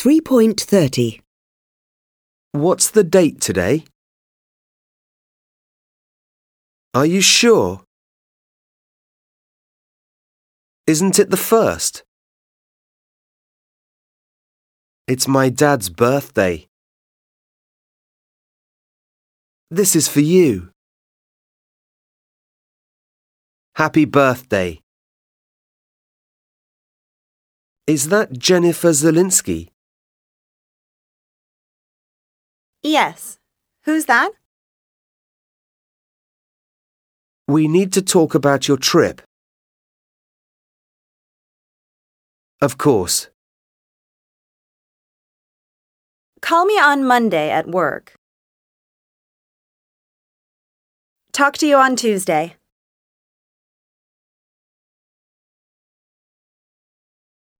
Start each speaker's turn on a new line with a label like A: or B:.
A: 3.30.
B: What's the date today? Are you sure? Isn't it the 1st? It's my dad's birthday. This is for you. Happy birthday. Is that Jennifer Zielinski?
C: Yes. Who's that?
B: We need to talk about your trip. Of course.
C: Call me on Monday at work. Talk to you on Tuesday.